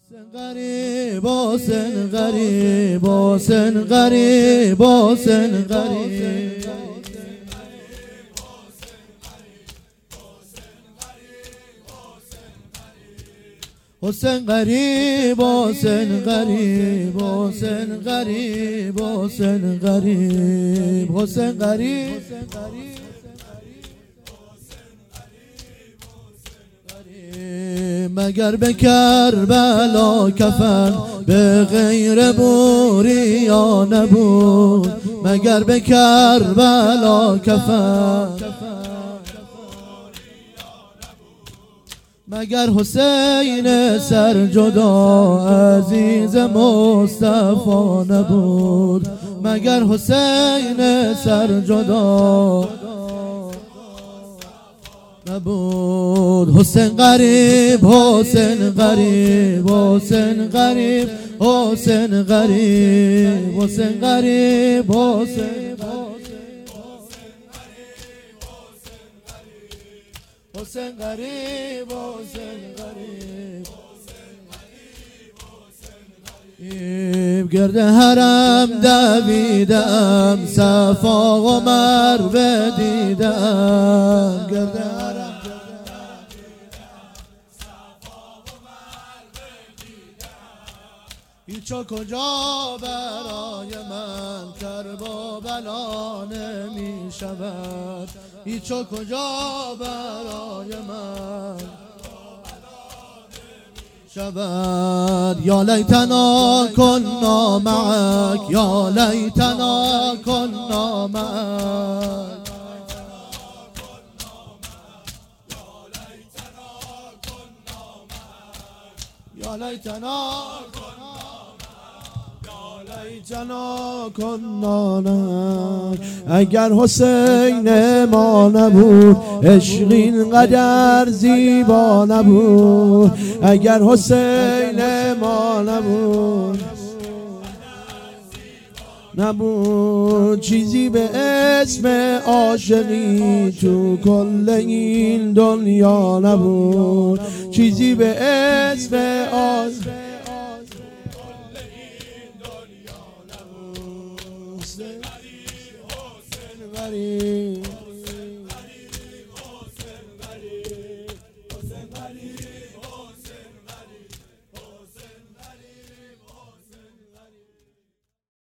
حسین غریب حسین غریب حسین غریب حسین غریب حسین غریب حسین غریب حسین غریب حسین غریب حسین غریب مگر به کربلا کفن به غیر بوریا نبود، مگر به کربلا کفن مگر حسین سرجدا عزیز مصطفی نبود، مگر حسین سرجدا نبود. حسین غریب حسین غریب حسین غریب حسین غریب حسین غریب حسین حسین غریب حسین غریب گرد حرم دویدم صفا و مروه دیدم، گرد حرم هیچ و کجا برای من کرب و بلا نمی شود، هیچ و کجا برای من شود. یا لیتنا کنا معک یا لیتنا کنا معک یا لیتنا لیتنا کنا معک. اگر حسین ما نبود عشق اینقدر زیبا نبود، اگر حسین ما نبود چیزی به اسم عاشقی تو کل این دنیا نبود، چیزی به اسم عاشقی حسین غریب